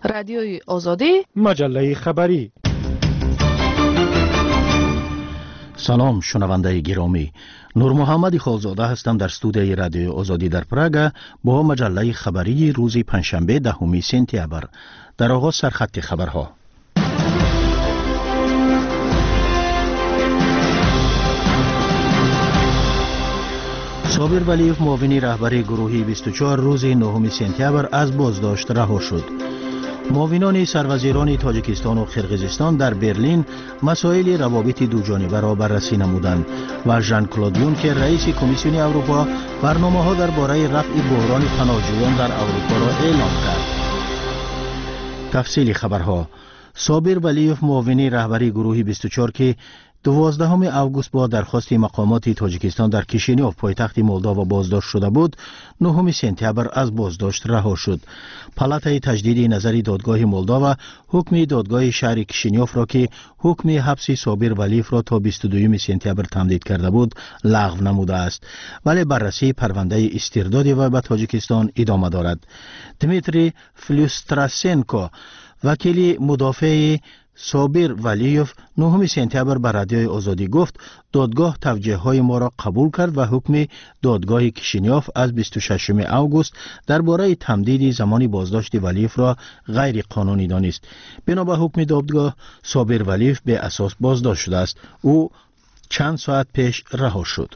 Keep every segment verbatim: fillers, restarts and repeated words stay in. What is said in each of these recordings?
رادیوی آزادی، مجله خبری. سلام شنونده گرامی، نور محمد خالزاده هستم در استودیوی رادیوی آزادی در پراگ با مجله خبری روز پنجشنبه دهم سپتامبر. در آغاز سرخط خبرها. صابر ولیوف معاون رهبری گروهی بیست و چهار روز نهم سپتامبر از بازداشت رها شد. معاونان سروزیران تاجیکستان و قرقیزستان در برلین مسائل روابط دوجانبه را بررسی نمودند و ژان کلود یونکر رئیس کمیسیون اروپا برنامه‌ها درباره رفع بحران پناهجویان در اروپا را اعلام کرد. تفصیل خبرها. صابر ولیوف معاون رهبری گروهی بیست و چهار که دوازدهم اوگوست با درخواست مقامات تاجیکستان در کیشینیوف پایتخت مولداوا بازداشت شده بود، نهم سپتامبر از بازداشت رها شد. پالاتای تجدید نظری دادگاه مولداوا حکم دادگاه شهر کیشینیوف را که حکم حبس صابر ولیوف را تا بیست و دوم سپتامبر تمدید کرده بود لغو نموده است، ولی بررسی پرونده استرداد وی به تاجیکستان ادامه دارد. دمیتری فلوستراسنکو وکیل مدافع صابر ولیوف نهم سپتامبر به رادیوی آزادی گفت دادگاه توجیه های ما را قبول کرد و حکم دادگاه کیشینیوف از بیست و ششم اوگوست درباره تمدید زمان بازداشت ولیوف را غیر قانونی دانست. بنا به حکم دادگاه صابر ولیوف به اساس بازداشت شده است. او چند ساعت پیش رها شد.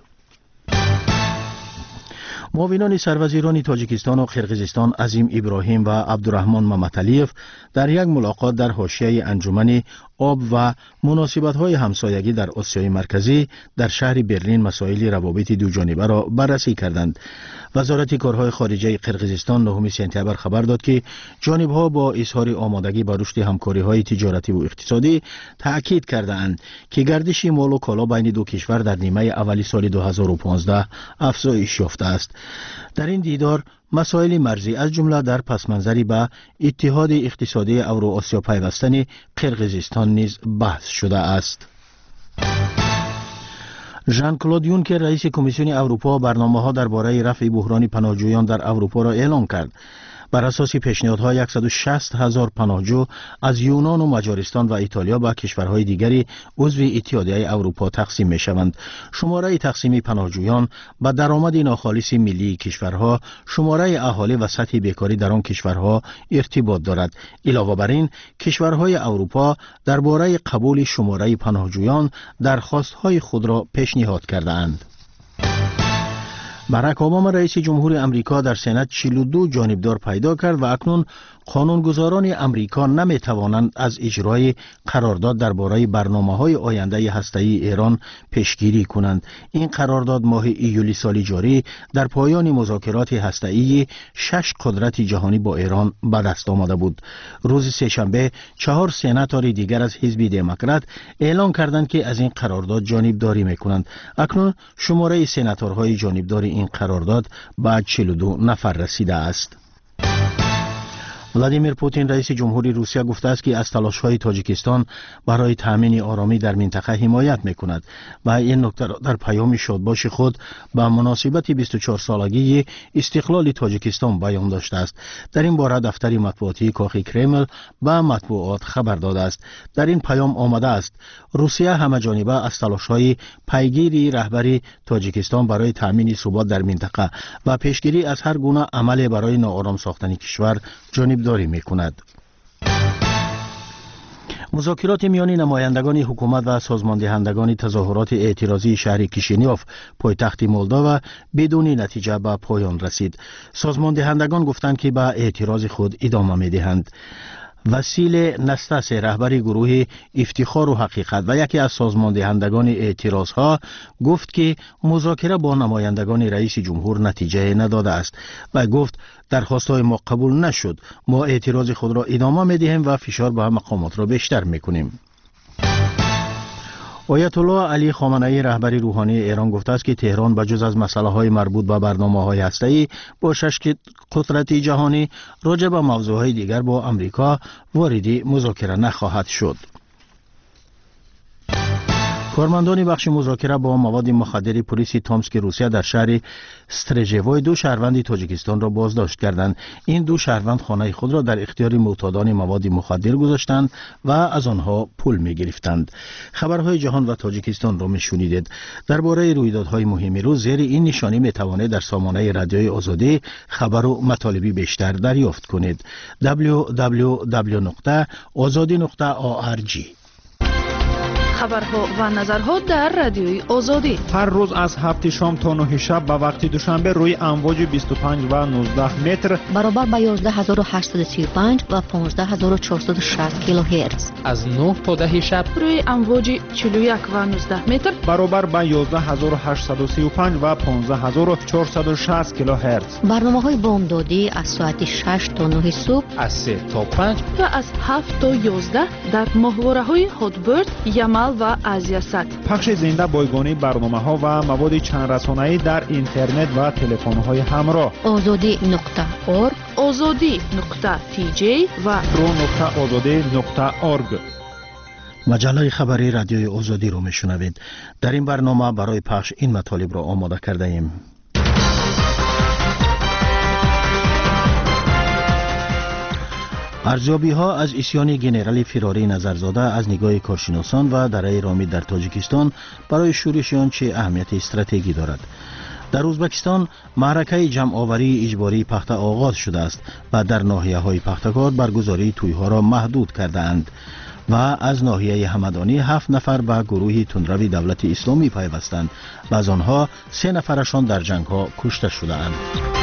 معاونان سروزیران تاجیکستان و قرقیزستان عظیم ابراهیم و عبدالرحمن ممتعلیف در یک ملاقات در حاشیه انجمن آب و مناسبت‌های همسایگی در آسیای مرکزی در شهر برلین مسائل روابط دوجانبه را بررسی کردند. وزارت کارهای خارجه قرقیزستان نهم سپتامبر خبر داد که جانب‌ها با اظهار آمادگی به رشد همکاری‌های تجارتی و اقتصادی تأکید کردند که گردش مال و کالا بین دو کشور در نیمه اولی سال دو هزار و پانزده افزایش یافته است. در این دیدار مسائل مرزی از جمله در پسمنظری به اتحاد اقتصادی اوراسیا پیوستن قرقیزستان نیز بحث شده است. ژان کلود یونکر رئیس کمیسیون اروپا برنامه‌ها درباره رفع بحران پناهجویان در اروپا را اعلام کرد. بر اساس پیشنهادهای صد و شصت هزار پناهجو از یونان و مجارستان و ایتالیا به کشورهای دیگری عضو اتحادیه اروپا تقسیم می شوند. شماره تقسیم پناهجویان به درآمد ناخالص ملی کشورها، شماره اهالی و سطح بیکاری در آن کشورها ارتباط دارد. علاوه بر این، کشورهای اروپا درباره قبول شماره پناهجویان درخواست‌های خود را پیشنهاد کرده‌اند. باراک اوباما رئیس جمهور امریکا در سنت چهل و دو جانبدار پیدا کرد و اکنون قانونگذاران امریکا نمی توانند از اجرای قرارداد درباره برنامه‌های آینده هسته‌ای ایران پیشگیری کنند. این قرارداد ماه ایولی سال جاری در پایان مذاکرات هسته‌ای شش قدرت جهانی با ایران به دست آمده بود. روز سه‌شنبه چهار سناتور دیگر از حزب دموکرات اعلام کردند که از این قرارداد جانبداری می‌کنند. اکنون شماره سناتورهای جانبدار این قرارداد به چهل و دو نفر رسیده است. ولادیمیر پوتین رئیس جمهوری روسیه گفته است که از تلاش‌های تاجیکستان برای تأمین آرامی در منطقه حمایت می‌کند و این نکته را در پیام شادباش خود به مناسبت بیست و چهار سالگی استقلال تاجیکستان بیان داشته است. در این باره دفتر مطبوعاتی کاخ کرمل به مطبوعات خبر داده است. در این پیام آمده است روسیه همه‌جانبه از تلاش‌های پیگیری رهبری تاجیکستان برای تأمین ثبات در منطقه و پیشگیری از هر گونه عمل برای ناآرام ساختن کشور جانبداری می‌کند. مذاکرات میان نمایندگان حکومت و سازماندهندگان تظاهرات اعتراضی شهر کیشینیوف پایتخت مولداوا بدون نتیجه به پایان رسید. سازماندهندگان گفتند که به اعتراض خود ادامه می‌دهند. وسیل نستس رهبر گروه افتخار و حقیقت و یکی از سازماندهندگان اعتراض ها گفت که مذاکره با نمایندگان رئیس جمهور نتیجه نداده است و گفت درخواست‌های ما قبول نشد. ما اعتراض خود را ادامه می‌دهیم و فشار به مقامات را بیشتر می‌کنیم. آیت الله علی خامنه‌ای رهبر روحانی ایران گفته است که تهران بجز از مسائل مربوط به برنامه‌های هسته‌ای با شش قدرت جهانی راجع به موضوعهای دیگر با امریکا وارد مذاکره نخواهد شد. کارمندان بخش مذاکره با مواد مخدر پلیس تومسک روسیه در شهر استرژوی دو شهروند تاجیکستان را بازداشت کردند. این دو شهروند خانه خود را در اختیار معتادان مواد مخدر گذاشتند و از آنها پول می گرفتند. خبرهای جهان و تاجیکستان را می شنیدید. درباره رویدادهای مهم روز زیر این نشانی می توانید در سامانه رادیوی آزادی خبر و مطالبی بیشتر دریافت کنید. دبلیو دبلیو دبلیو نقطه آزادی نقطه آ ار جی. خبرها و نظرها در رادیوی آزادی هر روز از هفت شام تا نه شب به وقت دوشنبه روی امواج بیست و پنج و نوزده متر برابر با یازده هزار و هشتصد و سی و پنج و پانزده هزار و چهارصد و شصت کیلوهرتز از نه تا ده شب روی امواج چهل و یک و نوزده متر برابر با یازده هزار و هشتصد و سی و پنج و پانزده هزار و چهارصد و شصت کیلوهرتز. برنامه‌های بامدادی از ساعت شش تا نه صبح، از سه تا پنج و از هفت تا یازده در ماهواره‌های هاتبرد، یمل و آزیاست. پخش زنده بایگانی برنامه‌ها و مواد چند رسانه‌ای در اینترنت و تلفن‌های همراه. آزادی نقطه اورگ، آزادی نقطه تی جی و رو نقطه آزادی نقطه اورگ. مجله خبری رادیوی آزادی رو میشنوید. در این برنامه برای پخش این مطالب را آماده کرده ایم. ارزیابی ها از اسیان گنرال فراری نظرزاده از نگاه کارشناسان و دره رامید در تاجیکستان برای شورشیان چه اهمیت استراتژی دارد. در ازبکستان معرکه جمع آوری اجباری پخته آغاز شده است و در ناحیه های پختکار برگزاری توی ها را محدود کرده اند و از ناحیه همدانی هفت نفر به گروه تندروی دولت اسلامی پیوستند و از آنها سه نفرشان در جنگ ها کشته شده اند.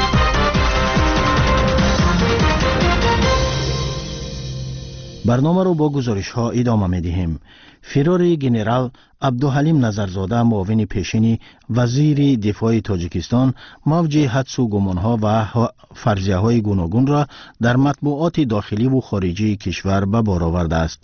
برنامه رو با گزارش ها ادامه می دهیم. فرار گنرال عبدالحلیم نظرزاده معاون پیشین وزیر دفاع تاجیکستان موج حدس و گمان ها و فرضیه های گوناگون را در مطبوعات داخلی و خارجی کشور به بار آورده است.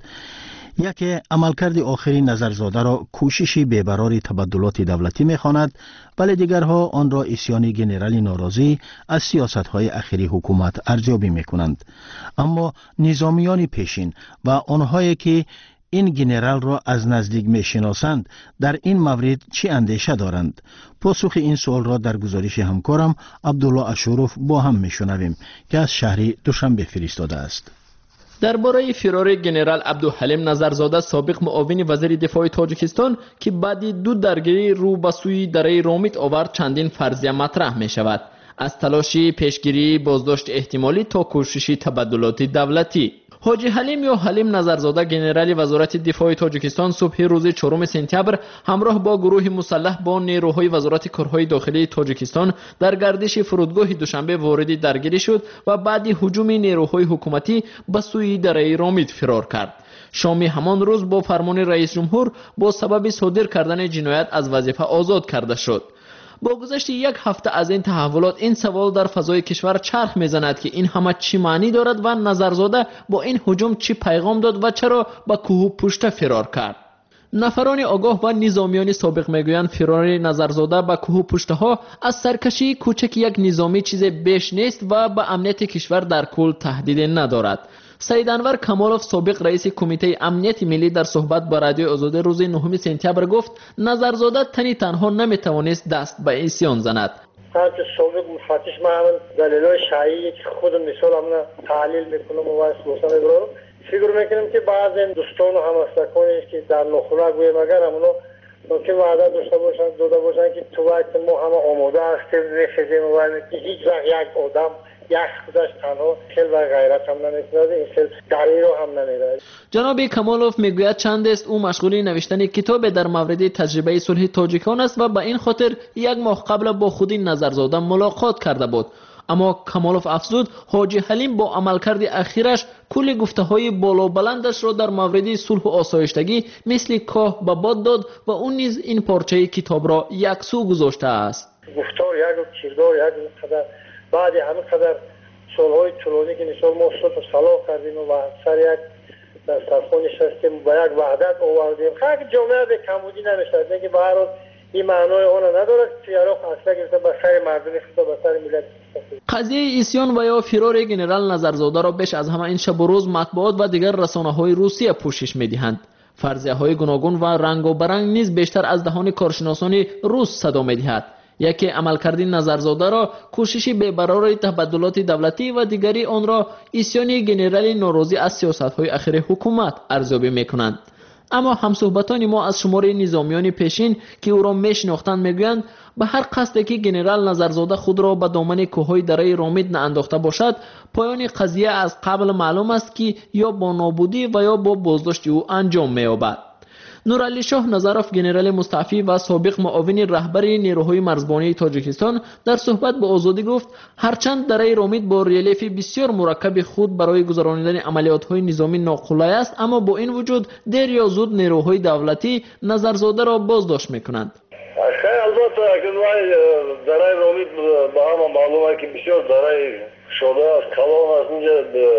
یکی عملکرد آخری نظرزاده را کوشش بی‌برار تبدلات دولتی می‌خواند، ولی دیگرها آن را اسیان گنرال ناراضی از سیاست‌های اخیری حکومت ارزیابی می‌کنند. اما نظامیان پیشین و آنهایی که این گنرال را از نزدیک می‌شناسند در این مورد چی اندیشه دارند؟ پاسخ این سوال را در گزارش همکارم عبدالله اشوروف با هم می‌شنویم که از شهر دوشنبه فرستاده است. درباره فرار گنرال عبدالحلیم نظرزاده سابق معاون وزیر دفاع تاجیکستان که بعد دو درگیری رو به سوی دره رامید آورد چندین فرضیه مطرح می شود، از تلاشی پیشگیری بازداشت احتمالی تا کوشش تبدلات دولتی. حاجی حلیم یا حلیم نظرزاده گنرال وزارت دفاع تاجیکستان صبح روز چهارم سپتامبر همراه با گروه مسلح با نیروهای وزارت کارهای داخلی تاجیکستان در گردش فرودگاه دوشنبه وارد درگیری شد و بعد هجوم نیروهای حکومتی به سوی دره رامید فرار کرد. شام همان روز با فرمان رئیس جمهور با سبب صادر کردن جنایت از وظیفه آزاد کرده شد. با گذشت یک هفته از این تحولات این سوال در فضای کشور چرخ میزند که این همه چی معنی دارد و نظرزاده با این هجوم چی پیغام داد و چرا با کوه پشت فرار کرد. نفران آگاه و نظامیان سابق میگویند فرار نظرزاده با کوه پشته ها از سرکشی کوچک یک نظامی چیز بیش نیست و به امنیت کشور در کل تهدید ندارد. سید انور کمالوف سابق رئیس کمیته امنیت ملی در صحبت با رادیو آزادی روز نهم سپتامبر گفت نظرزاده تنی تنها نمیتوانست دست به عصیان زند. سمت سابق مفتش من همون دلیلای شایعی که خودم مثال همون تحلیل میکنم و اساسا میبرم فکر میکنم که بعضی دوستان و همسایگانی که در نخوره گویم اگر همونو ممکن وعده داشته باشن داده باشن که تو وقت ما همه آماده هستیم نخیزیم و که هیچ وقت یک آدم یک خودش تنها خیل و غیرت هم نمیتونه این خیل دری رو هم نمیده. جناب کمالوف میگوید چند است او مشغول نوشتن کتاب در مورد تجربه صلح تاجیکان است و به این خاطر یک ماه قبل با خود نظرزاده ملاقات کرده بود. اما کمالوف افزود حاجی حلیم با عملکرد اخیرش کل گفته های بالا بلندش را در مورد صلح و آسایشتگی مثل کاه به باد داد و اون نیز این پارچه کتاب را یک سو گذاشته است. گفتار یک کردار یک قدر بعد همه قدر سالهای طولانی که نشان ما صلح و صلاح کردیم و سر یک در سرخوان نشستیم با یک وحدت آوردیم خیلی جامعه به کمبودی نمیشد که به هر حال این معنای آن ندارد که عراق اصلا گرفته به سر مردم خدا به سر ملت. قضیه اسیان و یا فرار گنرال نظرزاده را بیش از همه این شب و روز مطبوعات و دیگر رسانه‌های روسیه پوشش می‌دهند. فرضیه‌های گوناگون و رنگ و برنگ نیز بیشتر از دهان کارشناسان روس صدا می‌دهد. یکی عملکرد نظرزاده را کوششی به برای تبادلات دولتی و دیگری آن را اسیان گنرال ناراضی از سیاست‌های اخیر حکومت ارزیابی می‌کنند. اما همصحبتان ما از شمار نظامیان پیشین که او را میشناختند میگویند به هر قصدی که گنرال نظرزاده خود را به دامن کوههای دره رامید نانداخته باشد، پایان قضیه از قبل معلوم است که یا با نابودی و یا با بازداشت او انجام می‌یابد. نورعلی شاه نظروف گنرال مستعفی و سابق معاون رهبر نیروهای مرزبانی تاجیکستان در صحبت با آزادی گفت هرچند دره رامید با ریلیف بسیار مرکب خود برای گذراندن عملیات‌های نظامی ناقلای است، اما با این وجود دیر یا زود نیروهای دولتی نظرزاده را بازداشت می‌کنند. خیلی البته اگر دره رامید با هم معلومه که بسیار دره شده است، کلان است، اونجا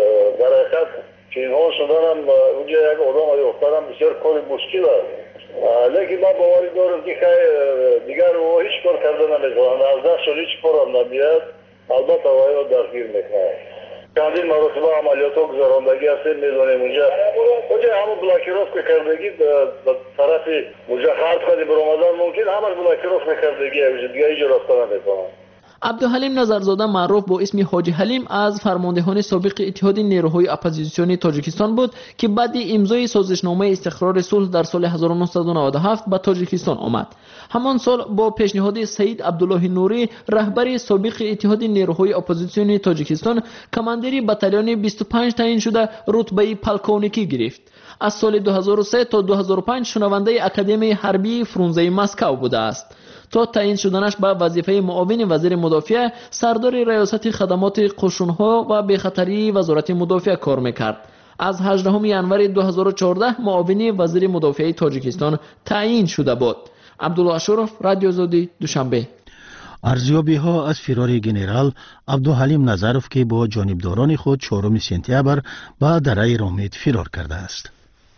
دره خط که اینها شدن هم اونجا یک آدم های افتادن بسیار کار مشکل است. لیکن ما باوری دارم که خیلی دیگر او هیچ کار کرده نمیتونن، از دست شد هیچ کار هم نمیاد، البته وای را درگیر میکنه. چندین مرتبه عملیات ها گذراندگی هست میدونیم اونجا اونجا همه بلاکیروف که کردگی به طرف اونجا خرد خیلی برآمدن ممکن همش بلاکیروف میکردگی اونجا دیگه هیچ رفته نمیتونن. عبدالحلیم نظرزاده معروف با اسم حاجی حلیم از فرماندهان سابق اتحاد نیروهای اپوزیسیونی تاجیکستان بود که بعد امضای سازشنامه استقرار صلح در سال هزار و نهصد و نود و هفت به تاجیکستان آمد. همان سال با پیشنهاد سید عبدالله نوری رهبر سابق اتحاد نیروهای اپوزیسیونی تاجیکستان کماندری بتالیون بیست و پنج تعیین شده رتبه پلکونیکی گرفت. از سال دو هزار و سه تا دو هزار و پنج شنونده اکادمی حربی فرونزه مسکو بوده است. تا تعیین شدنش به وظیفه معاون وزیر مدافع سردار ریاست خدمات قشون‌ها و بخطری وزارت مدافع کار میکرد. از هجدهم ژانویه دو هزار و چهارده معاون وزیر مدافع تاجیکستان تعیین شده بود. عبدالله اشرف، رادیو آزادی، دوشنبه. ارزیابی ها از فرار گنرال عبدالحلیم نظروف که با جانبداران خود چهارم سپتامبر به دره رامید فرار کرده است.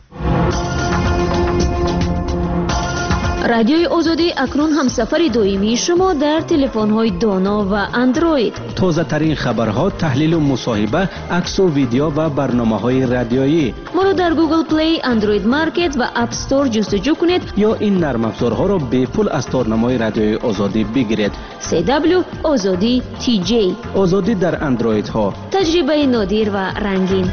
رادیوی آزادی اکنون همسفر دائمی شما در تلفن‌های دانا و اندروید. تازه ترین خبرها، تحلیل و مصاحبه، عکس و ویدیو و برنامه‌های رادیویی. ما را در گوگل پلی، اندروید مارکت و اپ استور جستجو کنید یا این نرم افزارها را به پول از تارنمای رادیوی آزادی بگیرید. سی دبلیو آزادی تی جی. آزادی در اندروید ها. تجربه نادر و رنگین.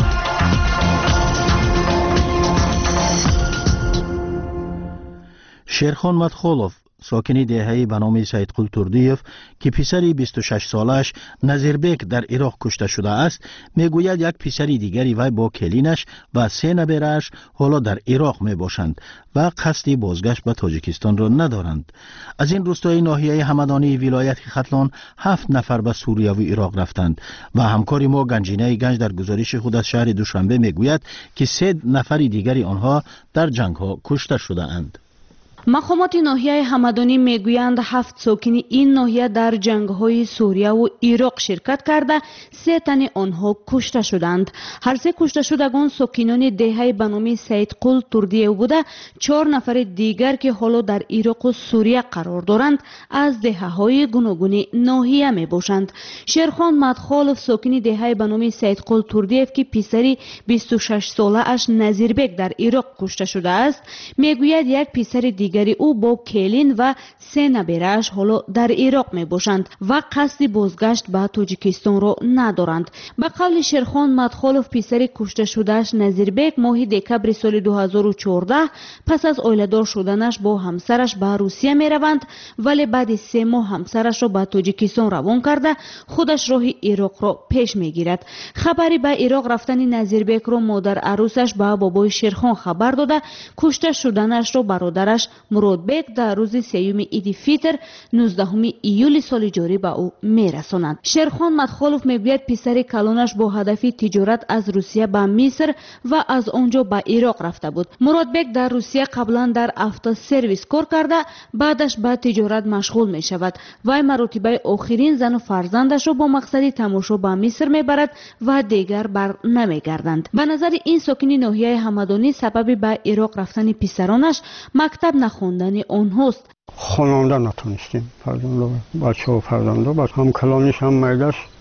شیرخان مدخولوف ساکنی دهه‌ای به نام سید قل تردیف که پسری بیست و شش سالش نظیربک در عراق کشته شده است میگوید یک پسری دیگری وی با کلینش و سه نبره‌اش حالا در عراق می باشند و قصد بازگشت به تاجیکستان را ندارند. از این روستای ناحیه همدانی ولایت ختلان هفت نفر به سوریه و عراق رفتند و همکار ما گنجینه گنج در گزارش خود از شهر دوشنبه میگوید که سه نفر دیگری آنها در جنگ ها کشته شده اند. مقامات ناحیه همدانی میگویند هفت ساکن این ناحیه در جنگ‌های سوریه و عراق شرکت کرده، سه تن آنها کشته شدند. هر سه کشته شدگان ساکنان دهه به نام سید قل تردیو بوده، چهار نفر دیگر که حالا در عراق و سوریه قرار دارند از دهه‌های گوناگون ناحیه میباشند. شیرخان مدخولوف ساکن دهه به نام سید قل تردیو که پسری بیست و شش ساله اش نظیربک در عراق کشته شده است میگوید یک پسر دیگر او با کلین و سه نبره‌اش حالا در عراق می باشند و قصد بازگشت به تاجیکستان را ندارند. به قول شیرخان مدخولوف پسر کشته شدهش نظیربک ماه دکبر سال دو هزار و چهارده پس از آیله‌دار شدنش با همسرش به روسیه می روند، ولی بعد سه ماه همسرش را به تاجیکستان روان کرده خودش راه عراق را پیش می گیرد. خبری به عراق رفتن نظیربک را مادر عروسش به بابای شیرخان خبر داده کشته شدنش را برادرش مرادبک در روز سیوم عید فیتر نوزدهم ایول سال جاری به او میرسانند. شیرخان مدخولوف میگوید پسر کلانش با هدف تجارت از روسیه به مصر و از آنجا به عراق رفته بود. مرادبک در روسیه قبلا در افتا سرویس کار کرده، بعدش به تجارت مشغول می شود. وی مرتبه آخرین زن و فرزندش را با مقصد تماشا به مصر میبرد و دیگر بر نمیگردند. به نظر این ساکن ناحیه همدانی سبب به عراق رفتن پسرانش مکتب نخوندن آنهاست. خواننده نتونستیم، فرزند بچه و فرزنده بعد هم کلانش هم میدش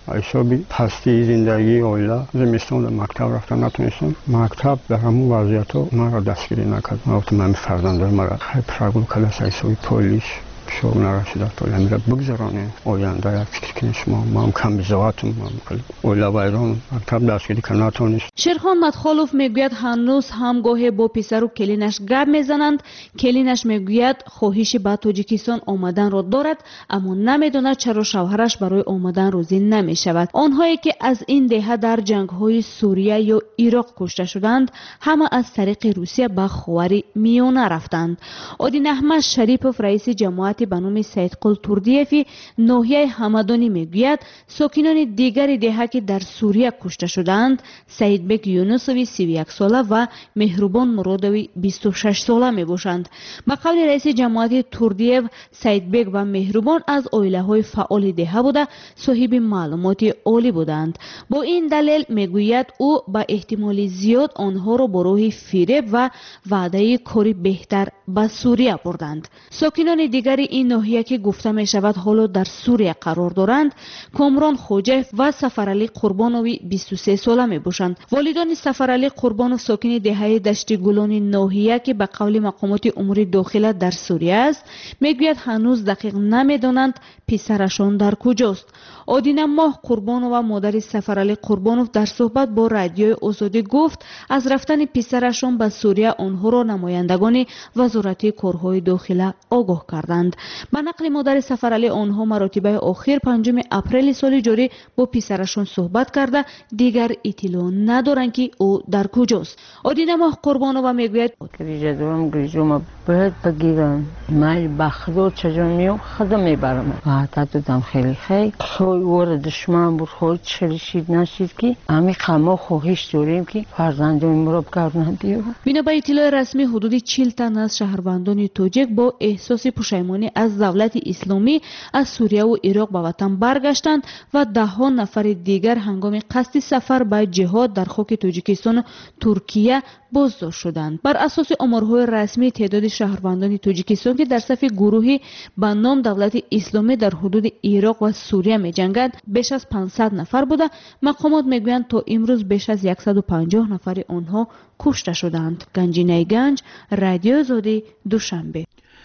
حسابی پستی زندگی اولا زمستان در مکتب رفتم نتونستم. مکتب در همون وضعیت ها من را دستگیری نکرد. من وقتی من فرزندای مرا خیلی پرگل کلاس حسابی پلیس شغل نرسیده تا همیشه بگذرانه آینده یک فکر کنید شما ما هم کم بزاعتون ما مکلم اولا ویران مکتب دستگیری که نتونست. شیرخان مدخالوف میگوید هنوز هم گاهی با پسر و کلینش گپ میزنند. کلینش میگوید خواهش به تاجیکستان آمدن را دارد اما نمیداند چرا شوهرش برای آمدن راضی نمیشود. آنهایی که از این دهه در جنگ های سوریه یا عراق کشته شدند همه از طریق روسیه به خاور میانه رفتند. آدین احمد شریپوف رئیس جماعت به نام سیدقل توردیفی ناحیه همدانی میگوید ساکنان دیگر دهه که در سوریه کشته شدند سیدبک یونسوی سی و یک ساله و مهربان مرادوی بیست و شش ساله می باشند. به قول رئیس جماعت توردیف سیدبک و مهربان از عائله های فعال دهه بوده صاحب معلومات عالی بودند. با این دلیل میگوید او به احتمال زیاد آنها را با راه فریب و وعده کاری بهتر به سوریه بردند. ساکنان دیگر این ناحیه که گفته می شود حالا در سوریه قرار دارند کامران خوجف و سفرعلی قربانوی بیست و سه ساله می باشند. والدان سفرعلی قربانوف ساکن دهه دشت گلان ناحیه که به قول مقامات امور داخله در سوریه است میگوید هنوز دقیق نمیدانند پسرشان در کجاست. آدین ماه قربانوف و مادر سفرعلی قربانوف در صحبت با رادیوی آزادی گفت از رفتن پسرشان به سوریه آنها را نمایندگان وزارت کارهای داخله آگاه کردند. به نقل مادر سفرعلی آنها مراتبه آخر پنجم اپریل سال جاری با پسرشان صحبت کرده دیگر اطلاع ندارند که او در کجاست. آدین ماه قربانوف میگوید گریجه دارم گریجه ما باید بگیرم من بخدا چجا میام خدا میبرم وحدت دادم خیلی خیلی خیلی وارد دشمن بود خیلی چلیشید نشید که امی خما خواهش داریم که فرزندان مراب کردن دیو. بنا به اطلاع رسمی حدود چهل تن از شهروندان تاجیک با احساس پشیمانی از دولت اسلامی از سوریه و عراق به وطن برگشتند و ده ها نفر دیگر هنگام قصد سفر به جهاد در خاک تاجیکستان و ترکیه بازداشت شدند. بر اساس آمارهای رسمی تعداد شهروندان تاجیکستان که در صف گروهی به نام دولت اسلامی در حدود عراق و سوریه می‌جنگند بیش از پانصد نفر بوده. مقامات میگویند تا امروز بیش از صد و پنجاه نفر آنها کشته شدند. گنجینه گنج، رادیو آزادی، دوشنبه.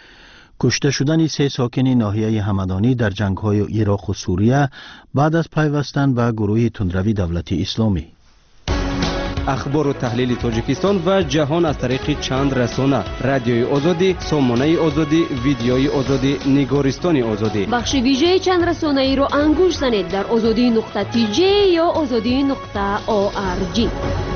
کشته شدن سه ساکن ناحیه همدانی در جنگ‌های عراق و سوریه بعد از پیوستن به گروه تندروی دولت اسلامی. اخبار و تحلیل تاجیکستان و جهان از طریق چند رسانه: رادیوی آزادی، سامانه آزادی، ویدیوی آزادی، نگارستان آزادی. بخش ویژه چند رسانه ای رو انگوش زنید در آزادی نقطه تی جی یا آزادی نقطه او آر جی.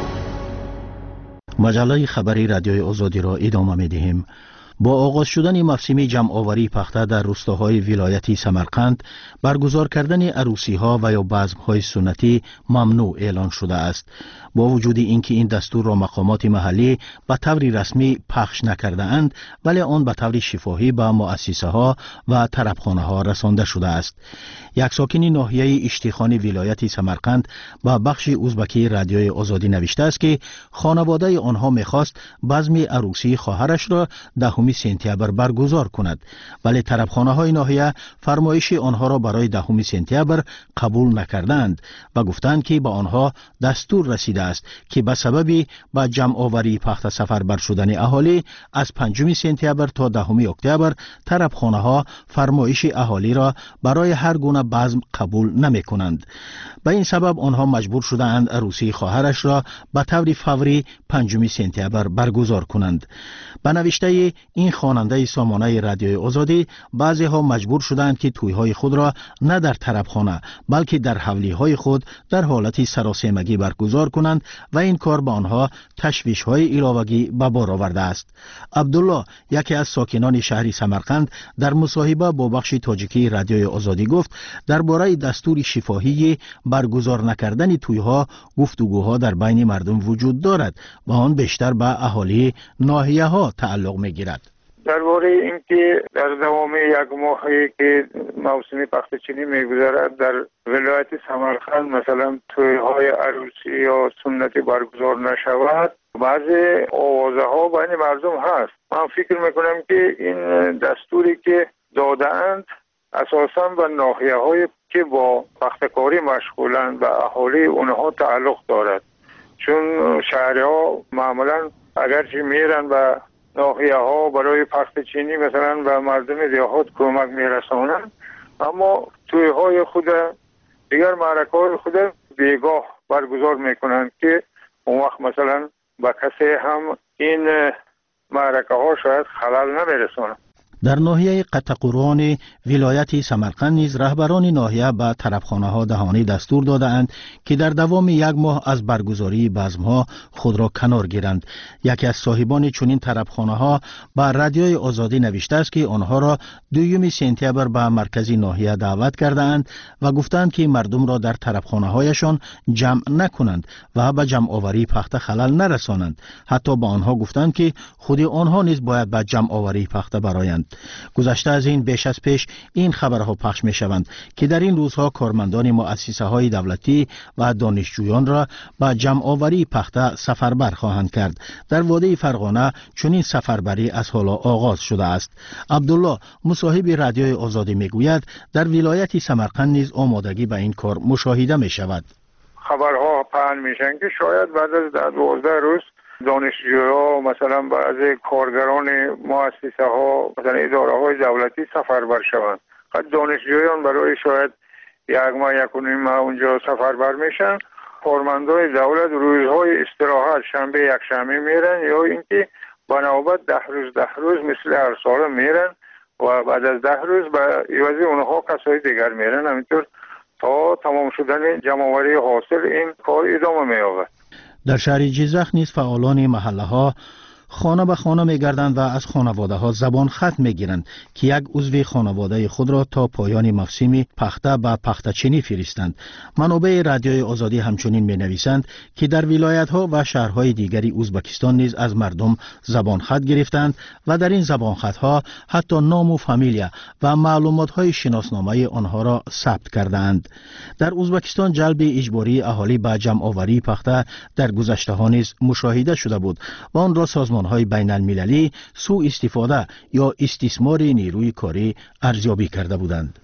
مجله خبری رادیوی آزادی را ادامه می‌دهیم. با آغاز شدن موسم جمع آوری پخته در روستاهای ولایت سمرقند برگزار کردن عروسی ها و یا بزم های سنتی ممنوع اعلان شده است. با وجود اینکه این دستور را مقامات محلی به طور رسمی پخش نکرده اند ولی آن به طور شفاهی به مؤسسه ها و طربخانه ها رسانده شده است. یک ساکن ناحیه اشتیخان ولایت سمرقند با بخش ازبکی رادیوی آزادی نوشته است که خانواده آنها میخواست بزم عروسی خواهرش را دهم سپتامبر برگزار کند ولی طربخانه های ناحیه فرمایش آنها را برای دهم سپتامبر قبول نکردند و گفتند که به آنها دستور رسیده است که به سبب با جمع آوری پخت سفربر شدن اهالی از پنجم سپتامبر تا دهم اکتبر طربخانه ها فرمایش اهالی را برای هر گونه بزم قبول نمی کنند. به این سبب آنها مجبور شدند عروسی خواهرش را به طور فوری پنجم سپتامبر برگزار کنند. به نوشته این خواننده سامانه رادیوی آزادی بعضی ها مجبور شدند که تویهای خود را نه در طربخانه بلکه در حولی های خود در حالت سراسیمگی برگزار کنند و این کار به آنها تشویش های علاوگی به بار آورده است. عبدالله یکی از ساکنان شهر سمرقند در مصاحبه با بخش تاجیکی رادیوی آزادی گفت درباره دستور شفاهی برگزار نکردن تویها گفتگوها در بین مردم وجود دارد و آن بیشتر به اهالی ناحیه ها تعلق می گیرد. درباره اینکه در دوام یک ماهی که موسم پختچینی میگذرد در ولایت سمرقند مثلا تویهای عروسی یا سنتی برگزار نشود بعضی آوازه ها بین مردم هست. من فکر میکنم که این دستوری که داده‌اند اساساً به ناحیه های که با پختکاری مشغولند به اهالی اونها تعلق دارد. چون شهری ها معمولا اگرچه میرن به ناحیه ها برای پخت چینی مثلا به مردم دیهات کمک میرسانند، اما توی های خود دیگر معرکه های خود بیگاه برگزار میکنند که اون وقت مثلا به کسی هم این معرکه ها شاید خلل نمیرسانند. در ناحیه قطقوران ولایت سمرقند نیز رهبران ناحیه به طربخانه ها دهانی دستور دادند که در دوام یک ماه از برگزاری بزم ها خود را کنار گیرند. یکی از صاحبان چنین طربخانه ها به رادیوی آزادی نوشته است که آنها را دوم سپتامبر به مرکز ناحیه دعوت کردند و گفتند که مردم را در طربخانه هایشان جمع نکنند و به جمع آوری پخته خلل نرسانند. حتی به آنها گفتند که خود آنها نیز باید به جمع آوری پخته برآیند. گذشته از این بیش از پیش این خبرها پخش می شوند که در این روزها کارمندان مؤسسه های دولتی و دانشجویان را به جمع آوری پخته سفربر خواهند کرد. در وادی فرغانه چنین سفربری از حالا آغاز شده است. عبدالله مصاحب رادیوی آزادی می گوید در ولایت سمرقند نیز آمادگی به این کار مشاهده می شود. خبرها پهن میشن که شاید بعد از دوازده روز دانشجوها مثلا بعضی کارگران مؤسسه ها مثلا اداره های دولتی سفربر شوند. خود دانشجویان برای شاید یک ماه یک و نیم ماه اونجا سفربر میشن. کارمندان دولت روزهای استراحت شنبه یک شنبه میرن یا اینکه به نوبت ده روز ده روز مثل هر سال میرن و بعد از ده روز به عوض اونها کسای دیگر میرن. همینطور تا تمام شدن جمع‌آوری حاصل این کار ادامه می‌یابد. در شهر جیزخ نیز فعالان محله ها خانه به خانه می گردند و از خانواده ها زبان خط می گیرند که یک عضو خانواده خود را تا پایان موسم پخته به پخته چینی فرستند. منابع رادیوی آزادی همچنین می نویسند که در ولایت ها و شهرهای دیگری ازبکستان نیز از مردم زبان خط گرفتند و در این زبان خط ها حتی نام و فامیلیا و معلومات های شناسنامه آنها را ثبت کردند. در ازبکستان جلب اجباری اهالی به جمع آوری پخته در گذشته ها نیز مشاهده شده بود و آن را سازمان های بین المللی سوء استفاده یا استثمار نیروی کاری ارزیابی کرده بودند.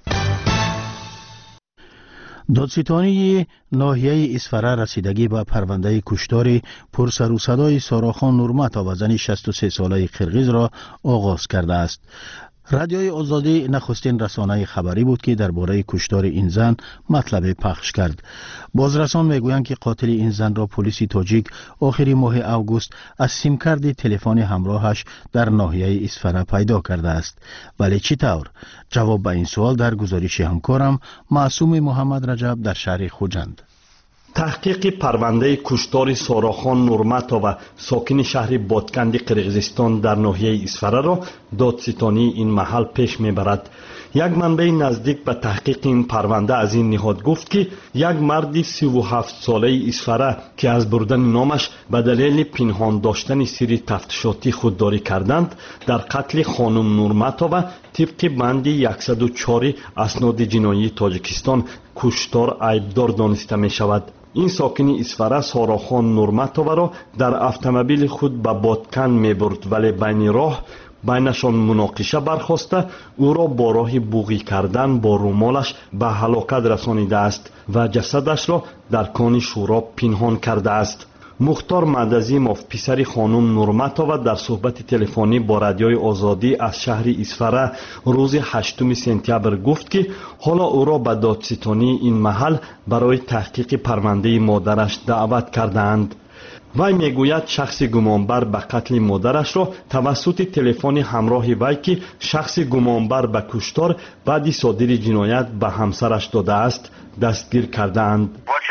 دادستانی ناحیه اسفره رسیدگی به پرونده کشتار پرسر و صدای ساراخان نورمتا و زن شصت و سه ساله قرقیز را آغاز کرده است. رادیوی آزادی نخستین رسانه خبری بود که درباره کشتار این زن مطلب پخش کرد. بازرسان میگویند که قاتل این زن را پلیس تاجیک آخر ماه اوگوست از سیمکارد تلفن همراهش در ناحیه اسفره پیدا کرده است. ولی چطور؟ جواب به این سوال در گزارش همکارم معصوم محمد رجب در شهر خوجند. تحقیق پرونده کشتار ساراخان نورمتا و ساکن شهر بادکند قرقیزستان در ناحیه اسفره را دادستانی این محل پیش میبرد. یک منبع نزدیک به تحقیق این پرونده از این نهاد گفت که یک مرد سی و هفت ساله اسفره که از بردن نامش به دلیل پنهان داشتن سری تفتیشاتی خودداری کردند در قتل خانم نورمتا و طبق بند صد و چهار اسناد جنایی تاجیکستان کشتار عیبدار دانسته می شود. این ساکن اسفره ساراخان نورمتووا را در اتومبیل خود به بادکن می برد، ولی بین راه بینشان مناقشه برخاسته او را با راه بوغی کردن با رومالش به هلاکت رسانیده است و جسدش را در کان شوراب پنهان کرده است. مختار مدزیموف پسر خانم نورمتووا در صحبت تلفنی با رادیوی آزادی از شهر اسفره روز هشتم سپتامبر گفت که حالا او را به دادستانی این محل برای تحقیق پرونده مادرش دعوت کردند. وی میگوید شخص گمانبر به قتل مادرش را توسط تلفن همراه وی که شخص گمانبر به کشتار بعد صادر جنایت به همسرش داده است دستگیر کردند.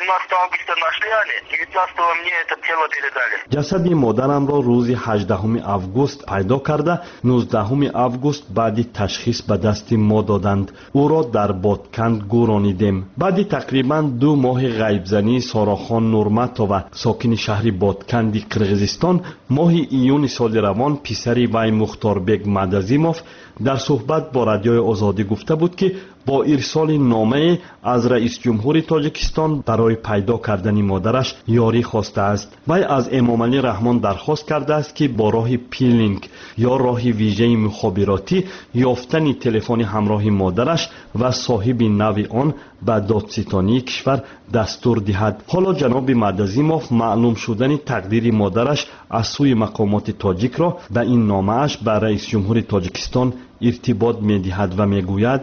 جسد مادرم را روز هجدهم اوگوست پیدا کرده نوزدهم اوگوست بعد تشخیص به دست ما دادند. او را در بادکند گورانیدیم. بعد تقریبا دو ماه غیبزنی ساراخان نورمتووا ساکن شهر بادکند قرقیزستان ماه ایون سال روان پسری وی مختاربگ مدزیموف در صحبت با رادیوی آزادی گفته بود که با ارسال نامه از رئیس جمهور تاجیکستان برای پیدا کردن مادرش یاری خواسته است. وی از امامعلی رحمان درخواست کرده است که با راه پیلینگ یا راه ویژه مخابراتی یافتن تلفن همراه مادرش و صاحب نوی آن به دادستانی کشور دستور دهد. حالا جناب مدزیموف معلوم شدن تقدیر مادرش از سوی مقامات تاجیک را به این نامه اش به رئیس جمهور تاجیکستان ارتباط می دهد و می گوید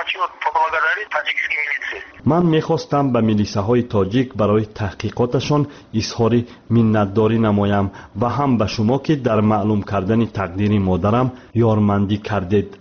من میخواستم به میلیسه های تاجیک برای تحقیقاتشان اظهار منتداری نمایم و هم به شما که در معلوم کردن تقدیر مادرم یارمندی کردید.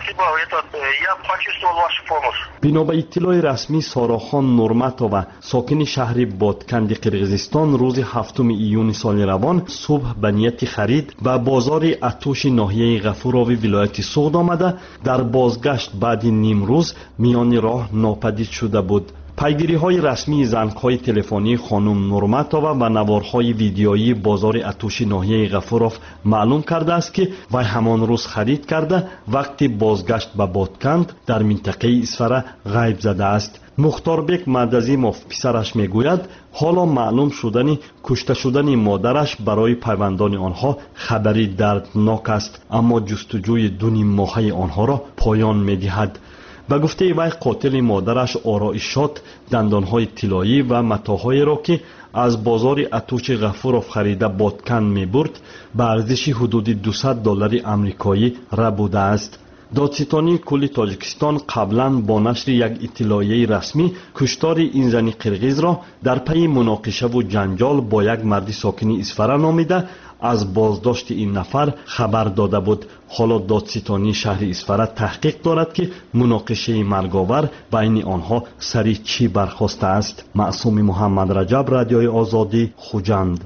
بنا به اطلاع رسمی ساراخان نورماتووا ساکن شهر بادکند قرقیزستان روز هفتم ایون سال روان صبح به نیت خرید و بازار اتوش ناحیه غفوراوی ولایت سوغد آمده در بازگشت بعد نیم روز میان راه ناپدید شده بود. پیگیری های رسمی زنگ های تلفنی خانم نورماتووا و نوارهای ویدیویی بازار اتوش ناحیه غفوراف معلوم کرده است که وی همان روز خرید کرده وقتی بازگشت به بادکند در منطقه اسفره غیب زده است. مختاربک مدزیموف پسرش میگوید حالا معلوم شدن کشته شدن مادرش برای پیوندان آنها خبری دردناک است، اما جستجوی دو نیم ماهه آنها را پایان میدهد. به گفته وی قاتل مادرش آرایشات، دندانهای طلایی و متاهایی را که از بازار اتوش غفوراف خریده بادکند می برد به ارزش حدود دویست دلار آمریکایی را بوده است. دادستانی کل تاجیکستان قبلا با نشر یک اطلاعیه رسمی کشتار این زن قرقیز را در پی مناقشه و جنجال با یک مرد ساکن اسفره نامیده از بازداشت این نفر خبر داده بود. حالا دادستانی شهر اسفره تحقیق دارد که مناقشه مرگاور بین آنها سری چی برخواسته است. معصوم محمد رجب، رادیوی آزادی، خوجند.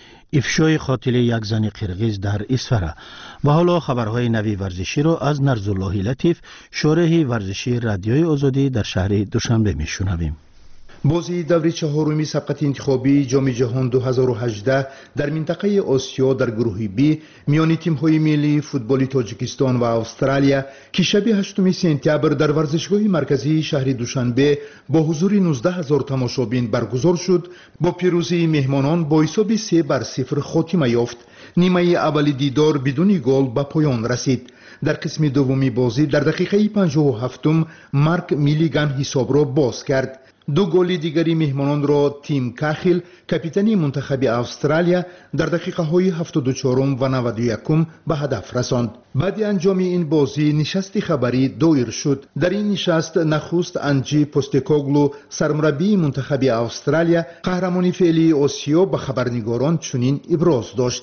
افشای قاتل یک زن قرقیز در اسفره. و حالا خبرهای نوی ورزشی را از نرزالله لطیف، شارح ورزشی رادیوی آزادی در شهر دوشنبه میشنویم. بازی دوره چهارمی سبقت انتخابی جام جهان دو هزار و هجده در منطقه آسیا در گروه بی میان تیم‌های ملی فوتبال تاجیکستان و استرالیا که شب هشتم سپتامبر در ورزشگاه مرکزی شهر دوشنبه با حضور نوزده هزار تماشابین برگزار شد، با پیروزی مهمانان با حساب سه بر صفر خاتمه یافت. نیمه اول دیدار بدون گل به پایان رسید. در قسم دومی بازی در دقیقه پنجاه و هفتم مارک میلیگان حساب را باز کرد. دو گل دیگری مهمانان را تیم کاخل کاپیتان منتخب استرالیا در دقیقه های هفتاد و چهار و نود و یک به هدف رساند. بعد انجام این بازی نشست خبری دایر شد. در این نشست نخست انجی پوستکوگلو سرمربی منتخب استرالیا قهرمانی فعلی آسیا به خبرنگاران چنین ابراز داشت: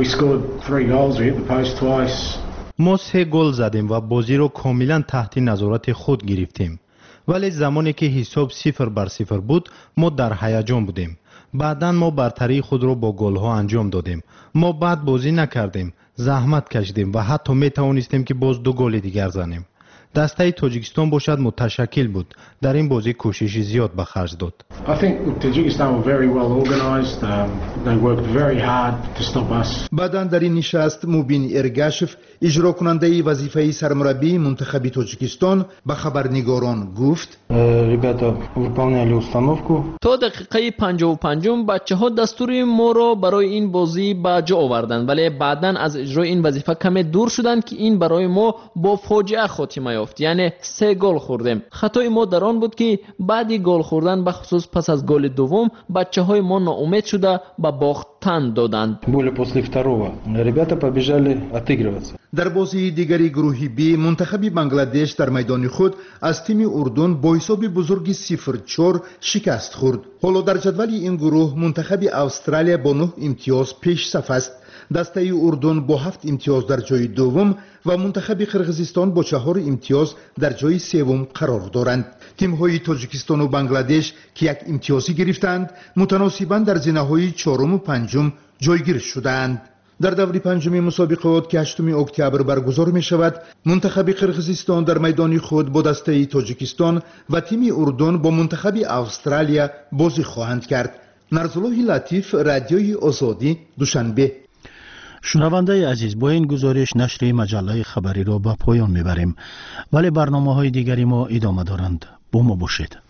ما سه گل زدیم و بازی را کاملا تحت نظارت خود گرفتیم، ولی زمانی که حساب صفر بر صفر بود ما در هیجان بودیم. بعداً ما برتری خود را با گل‌ها انجام دادیم. ما بعد بازی نکردیم، زحمت کشیدیم و حتی می توانستیم که باز دو گل دیگر زنیم. دسته تاجیکستان باشد متشکل بود، در این بازی کوشش زیاد به خرج داد. بعداً در این نشست موبین ارگاشف اجرا کننده وظیفه سرمربی منتخب تاجیکستان به خبرنگاران گفت: تا دقیقه پنجاه و پنج بچه‌ها دستور ما را برای این بازی به جا آوردند، ولی بعداً از اجرای این وظیفه کمی دور شدند که این برای ما با فاجعه خاتمه یافت. یعنی سه گل خوردیم. خطای ما در آن بود که بعد گل خوردن به خصوص پس از گل دوم بچه‌های ما ناامید شده به باخت تن دادند. در بازی دیگری گروه بی منتخب بنگلادش در میدان خود از تیم اردن با حساب بزرگی صفر چهار شکست خورد. حالا در جدول این گروه منتخب استرالیا با نه امتیاز پیش صف است. دسته اردن با هفت امتیاز در جای دوم و منتخب قرقیزستان با چهار امتیاز در جای سوم قرار دارند. تیم‌های تاجیکستان و بنگلادش که یک امتیازی گرفتند متناسباً در زینه‌های چهارم و پنجم جایگیر شدند. در دوره پنجم مسابقات که هشتم اکتبر برگزار می شود، منتخب قرقیزستان در میدان خود با دسته تاجیکستان و تیم اردن با منتخب استرالیا بازی خواهند کرد. نرزالله لطیف، رادیوی آزادی، دوشنبه. شنونده عزیز، با این گزارش نشر مجله خبری را به پایان میبریم، ولی برنامه های دیگری ما ادامه دارند. با ما باشید.